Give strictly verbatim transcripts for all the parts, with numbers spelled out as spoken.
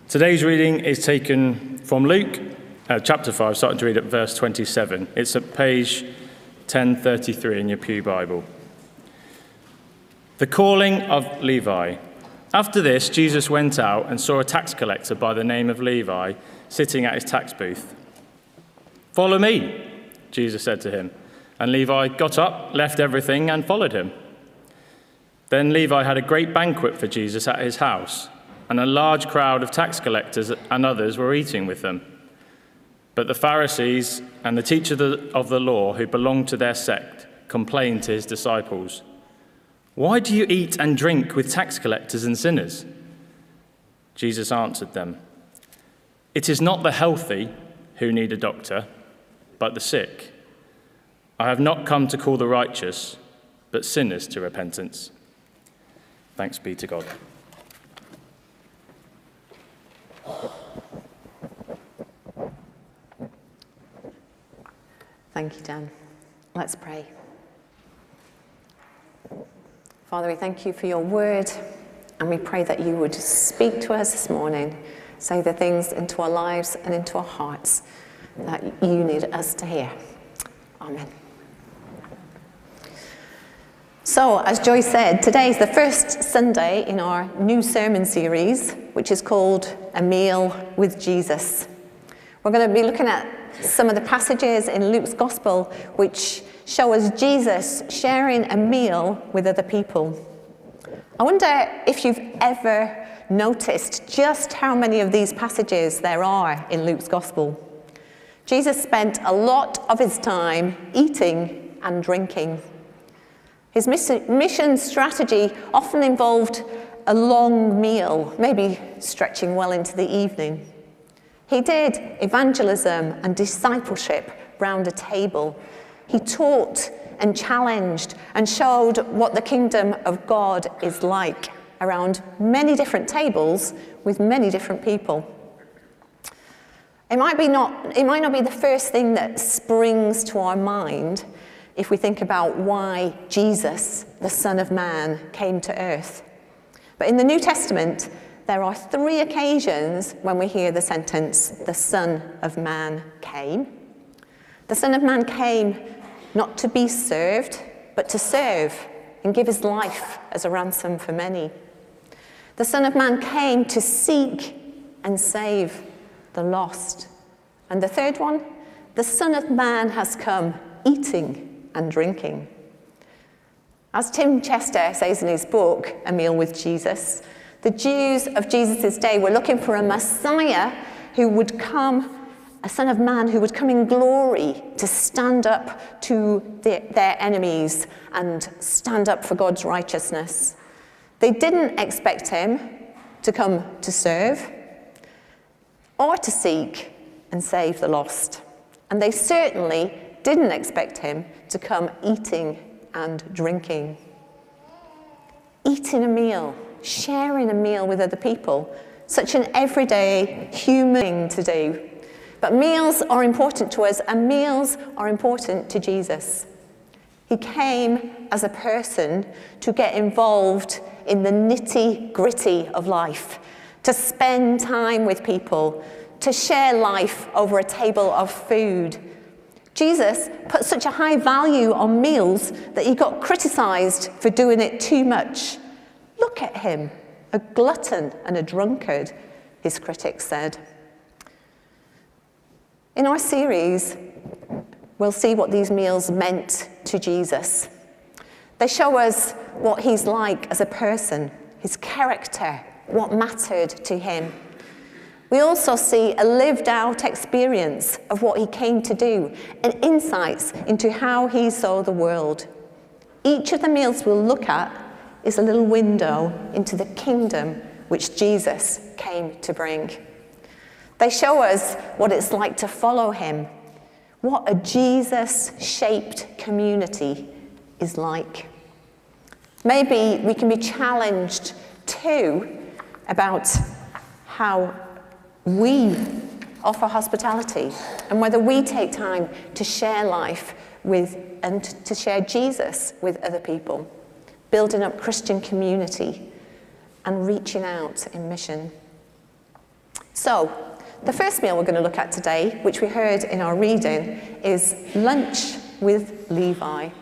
Today's reading is taken from Luke, uh, chapter five, starting to read at verse twenty-seven. It's at page ten thirty-three in your Pew Bible. The calling of Levi. After this, Jesus went out and saw a tax collector by the name of Levi sitting at his tax booth. "Follow me," Jesus said to him. And Levi got up, left everything, and followed him. Then Levi had a great banquet for Jesus at his house, and a large crowd of tax collectors and others were eating with them. But the Pharisees and the teachers of the law who belonged to their sect complained to his disciples, "Why do you eat and drink with tax collectors and sinners?" Jesus answered them, "It is not the healthy who need a doctor, but the sick. I have not come to call the righteous, but sinners to repentance." Thanks be to God. Thank you, Dan. Let's pray. Father, we thank you for your word, and we pray that you would speak to us this morning, say the things into our lives and into our hearts that you need us to hear. Amen. So, as Joy said, today is the first Sunday in our new sermon series, which is called A Meal with Jesus. We're going to be looking at some of the passages in Luke's Gospel which show us Jesus sharing a meal with other people. I wonder if you've ever noticed just how many of these passages there are in Luke's Gospel. Jesus spent a lot of his time eating and drinking. His mission strategy often involved a long meal, maybe stretching well into the evening. He did evangelism and discipleship round a table. He taught and challenged and showed what the kingdom of God is like around many different tables with many different people. It might be not, it might not be the first thing that springs to our mind if we think about why Jesus, the Son of Man, came to earth. But in the New Testament, there are three occasions when we hear the sentence, "The Son of Man came." The Son of Man came not to be served, but to serve and give his life as a ransom for many. The Son of Man came to seek and save the lost. And the third one, the Son of Man has come eating and drinking. As Tim Chester says in his book, A Meal with Jesus, the Jews of Jesus' day were looking for a Messiah who would come, a Son of Man who would come in glory to stand up to the, their enemies and stand up for God's righteousness. They didn't expect him to come to serve or to seek and save the lost. And they certainly didn't expect him to come eating and drinking. Eating a meal, sharing a meal with other people, such an everyday human thing to do. But meals are important to us, and meals are important to Jesus. He came as a person to get involved in the nitty-gritty of life, to spend time with people, to share life over a table of food. Jesus put such a high value on meals that he got criticized for doing it too much. "Look at him, a glutton and a drunkard," his critics said. In our series, we'll see what these meals meant to Jesus. They show us what he's like as a person, his character, what mattered to him. We also see a lived-out experience of what he came to do and insights into how he saw the world. Each of the meals we'll look at is a little window into the kingdom which Jesus came to bring. They show us what it's like to follow him, what a Jesus-shaped community is like. Maybe we can be challenged too about how we offer hospitality and whether we take time to share life with and to share Jesus with other people, building up Christian community and reaching out in mission. So, the first meal we're going to look at today, which we heard in our reading, is Lunch with Levi.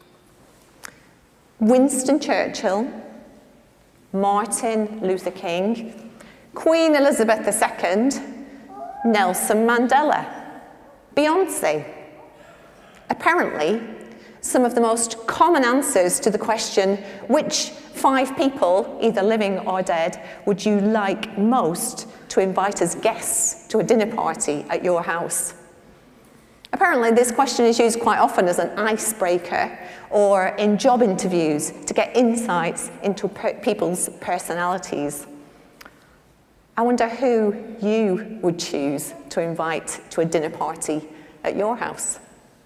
Winston Churchill, Martin Luther King, Queen Elizabeth the Second, Nelson Mandela, Beyonce. Apparently, some of the most common answers to the question, which five people, either living or dead, would you like most to invite as guests to a dinner party at your house? Apparently, this question is used quite often as an icebreaker or in job interviews to get insights into per- people's personalities. I wonder who you would choose to invite to a dinner party at your house.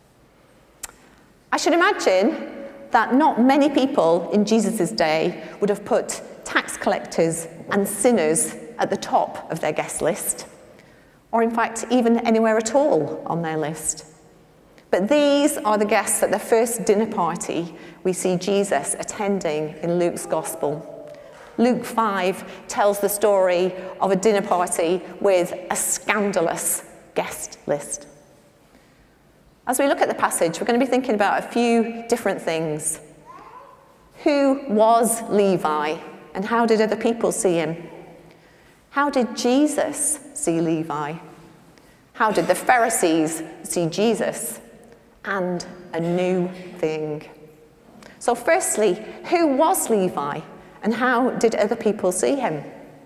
I should imagine that not many people in Jesus' day would have put tax collectors and sinners at the top of their guest list, or in fact, even anywhere at all on their list. But these are the guests at the first dinner party we see Jesus attending in Luke's Gospel. Luke five tells the story of a dinner party with a scandalous guest list. As we look at the passage, we're going to be thinking about a few different things. Who was Levi, and how did other people see him? How did Jesus see Levi? How did the Pharisees see Jesus? And a new thing. So firstly, who was Levi, and how did other people see him?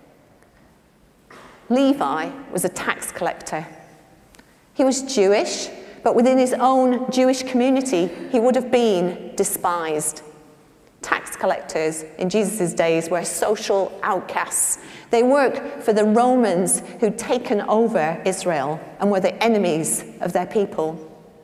Levi was a tax collector. He was Jewish, but within his own Jewish community, he would have been despised. Tax collectors in Jesus' days were social outcasts. They worked for the Romans who'd taken over Israel and were the enemies of their people.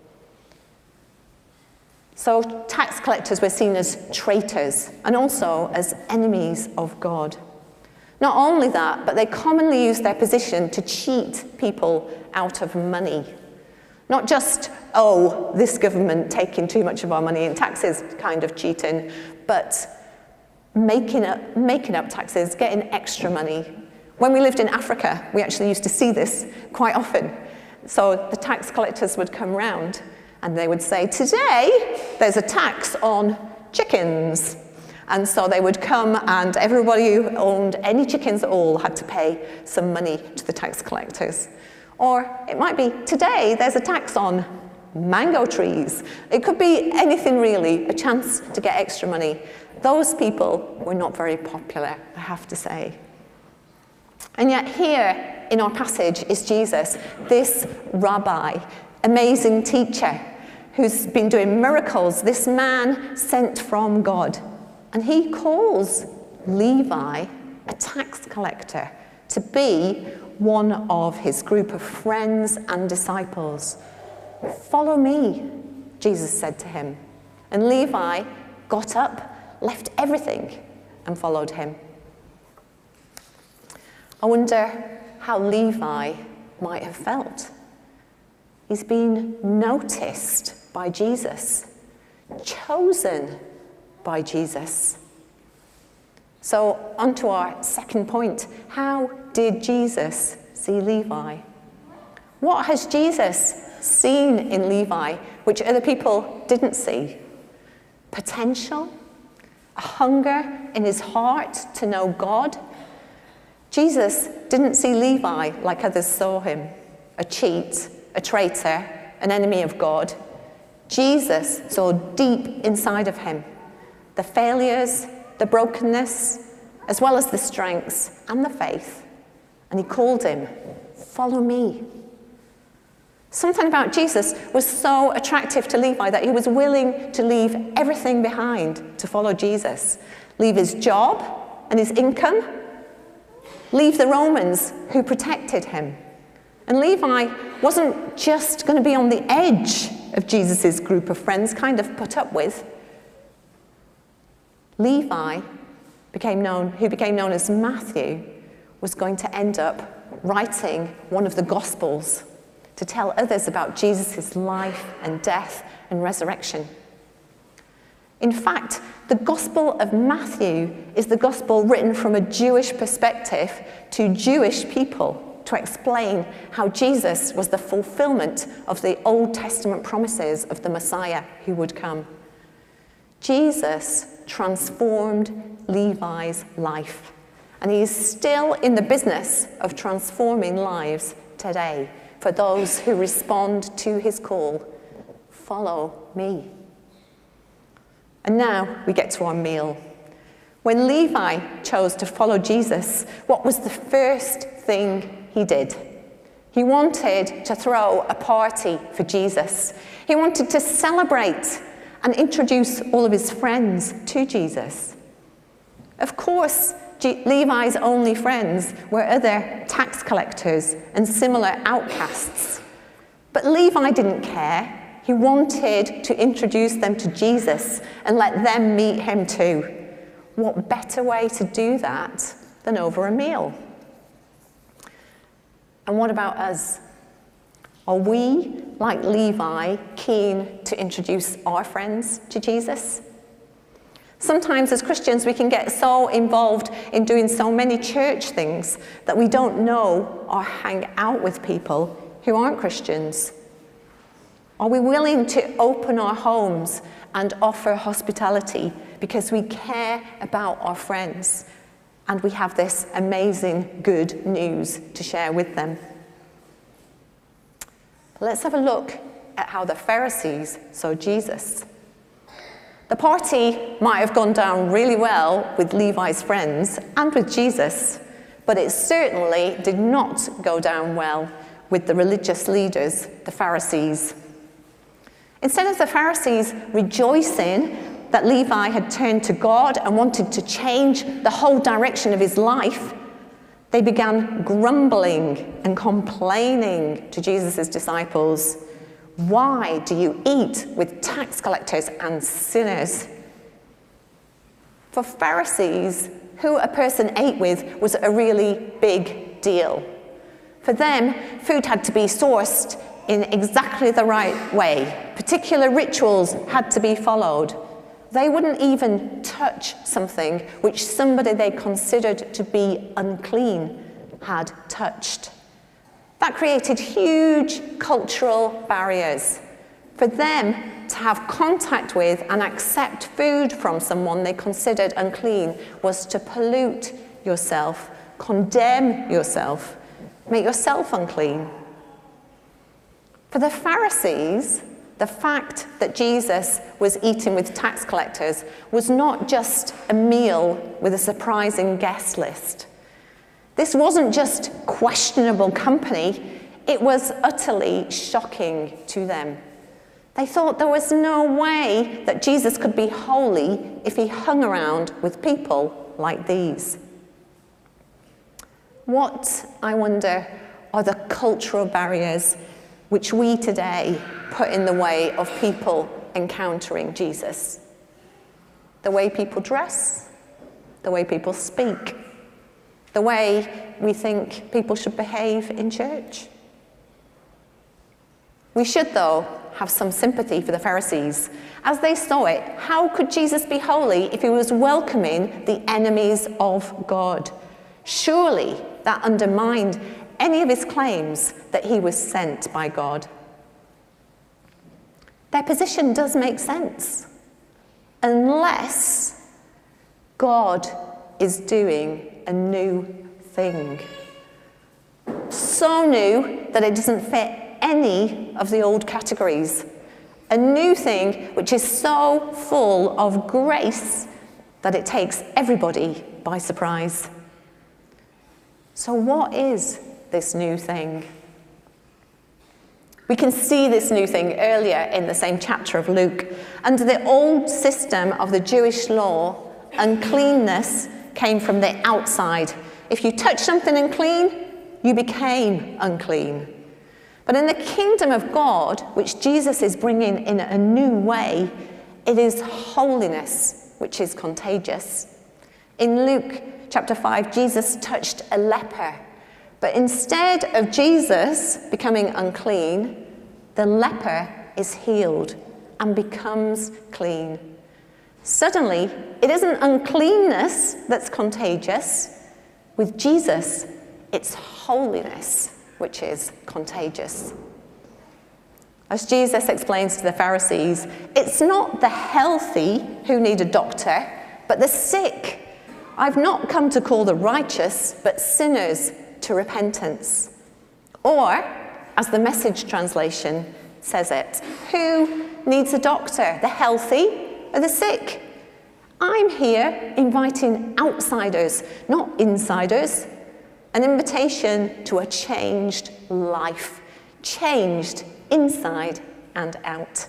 So tax collectors were seen as traitors and also as enemies of God. Not only that, but they commonly used their position to cheat people out of money. Not just, oh, this government taking too much of our money in taxes kind of cheating, but making up, making up taxes, getting extra money. When we lived in Africa, we actually used to see this quite often. So the tax collectors would come round and they would say, today there's a tax on chickens. And so they would come and everybody who owned any chickens at all had to pay some money to the tax collectors. Or it might be, today there's a tax on mango trees. It could be anything really, a chance to get extra money. Those people were not very popular, I have to say. And yet here in our passage is Jesus, this rabbi, amazing teacher, who's been doing miracles, this man sent from God. And he calls Levi, a tax collector, to be one of his group of friends and disciples. Follow me, Jesus said to him. And Levi got up, left everything, and followed him. I wonder how Levi might have felt. He's been noticed by Jesus, chosen by Jesus. So, on to our second point. How did Jesus see Levi? What has Jesus seen in Levi which other people didn't see? Potential? A hunger in his heart to know God? Jesus didn't see Levi like others saw him, a cheat, a traitor, an enemy of God. Jesus saw deep inside of him the failures, the brokenness, as well as the strengths and the faith. And he called him, follow me. Something about Jesus was so attractive to Levi that he was willing to leave everything behind to follow Jesus. Leave his job and his income. Leave the Romans who protected him. And Levi wasn't just going to be on the edge of Jesus' group of friends, kind of put up with. Levi, became known, who became known as Matthew, was going to end up writing one of the Gospels to tell others about Jesus' life and death and resurrection. In fact, the Gospel of Matthew is the Gospel written from a Jewish perspective to Jewish people. to explain how Jesus was the fulfillment of the Old Testament promises of the Messiah who would come. Jesus transformed Levi's life, and he is still in the business of transforming lives today for those who respond to his call, follow me. And now we get to our meal. When Levi chose to follow Jesus, what was the first thing he did? He wanted to throw a party for Jesus. He wanted to celebrate and introduce all of his friends to Jesus. Of course, G- Levi's only friends were other tax collectors and similar outcasts. But Levi didn't care. He wanted to introduce them to Jesus and let them meet him too. What better way to do that than over a meal? And what about us? Are we, like Levi, keen to introduce our friends to Jesus? Sometimes as Christians we can get so involved in doing so many church things that we don't know or hang out with people who aren't Christians. Are we willing to open our homes and offer hospitality because we care about our friends and we have this amazing good news to share with them? Let's have a look at how the Pharisees saw Jesus. The party might have gone down really well with Levi's friends and with Jesus, but it certainly did not go down well with the religious leaders, the Pharisees. Instead of the Pharisees rejoicing that Levi had turned to God and wanted to change the whole direction of his life, they began grumbling and complaining to Jesus' disciples. Why do you eat with tax collectors and sinners? For Pharisees, who a person ate with was a really big deal. For them, food had to be sourced in exactly the right way. Particular rituals had to be followed. They wouldn't even touch something which somebody they considered to be unclean had touched. That created huge cultural barriers. For them to have contact with and accept food from someone they considered unclean was to pollute yourself, condemn yourself, make yourself unclean. For the Pharisees, the fact that Jesus was eating with tax collectors was not just a meal with a surprising guest list. This wasn't just questionable company, it was utterly shocking to them. They thought there was no way that Jesus could be holy if he hung around with people like these. What, I wonder, are the cultural barriers which we today put in the way of people encountering Jesus? The way people dress, the way people speak, the way we think people should behave in church. We should, though, have some sympathy for the Pharisees. As they saw it, how could Jesus be holy if he was welcoming the enemies of God? Surely that undermined any of his claims that he was sent by God. Their position does make sense, unless God is doing a new thing. So new that it doesn't fit any of the old categories. A new thing which is so full of grace that it takes everybody by surprise. So what is this new thing? We can see this new thing earlier in the same chapter of Luke. Under the old system of the Jewish law, uncleanness came from the outside. If you touched something unclean, you became unclean. But in the kingdom of God, which Jesus is bringing in a new way, it is holiness which is contagious. In Luke chapter five, Jesus touched a leper. But instead of Jesus becoming unclean, the leper is healed and becomes clean. Suddenly, it isn't uncleanness that's contagious. With Jesus, It's holiness which is contagious. As Jesus explains to the Pharisees, it's not the healthy who need a doctor, but the sick. I've not come to call the righteous, but sinners to repentance. Or, as the Message translation says it, who needs a doctor, the healthy or the sick? I'm here inviting outsiders, not insiders, an invitation to a changed life, changed inside and out.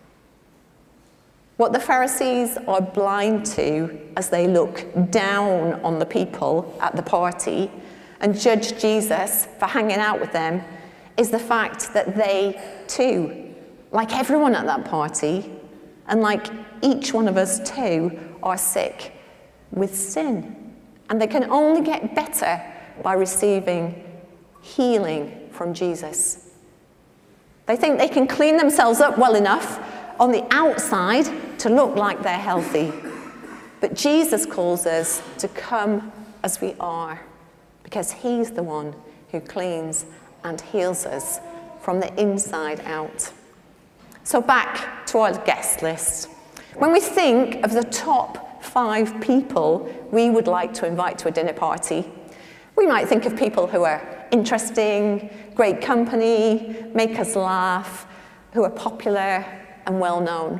What the Pharisees are blind to as they look down on the people at the party and judge Jesus for hanging out with them is the fact that they too, like everyone at that party, and like each one of us too, are sick with sin. And they can only get better by receiving healing from Jesus. They think they can clean themselves up well enough on the outside to look like they're healthy. But Jesus calls us to come as we are, because he's the one who cleans and heals us from the inside out. So back to our guest list. When we think of the top five people we would like to invite to a dinner party, we might think of people who are interesting, great company, make us laugh, who are popular and well known.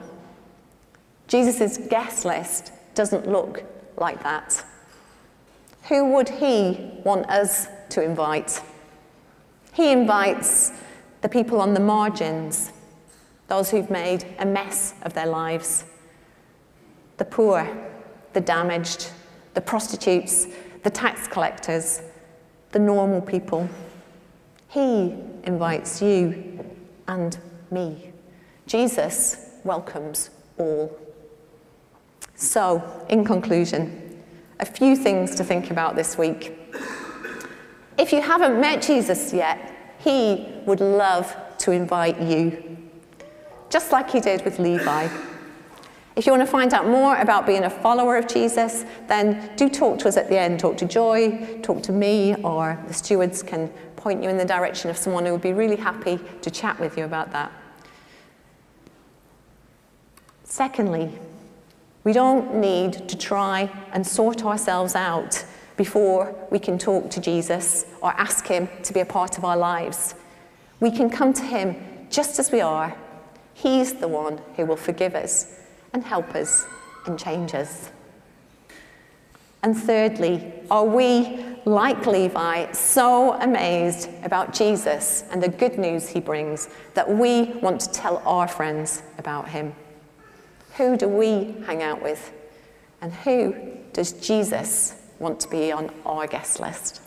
Jesus' guest list doesn't look like that. Who would he want us to invite? He invites the people on the margins, those who've made a mess of their lives, the poor, the damaged, the prostitutes, the tax collectors, the normal people. He invites you and me. Jesus welcomes all. So, in conclusion, a few things to think about this week. If you haven't met Jesus yet, he would love to invite you, just like he did with Levi. If you want to find out more about being a follower of Jesus, then do talk to us at the end. Talk to Joy, talk to me, or the stewards can point you in the direction of someone who would be really happy to chat with you about that. Secondly, we don't need to try and sort ourselves out before we can talk to Jesus or ask him to be a part of our lives. We can come to him just as we are. He's the one who will forgive us and help us and change us. And thirdly, are we, like Levi, so amazed about Jesus and the good news he brings that we want to tell our friends about him? Who do we hang out with? And who does Jesus want to be on our guest list?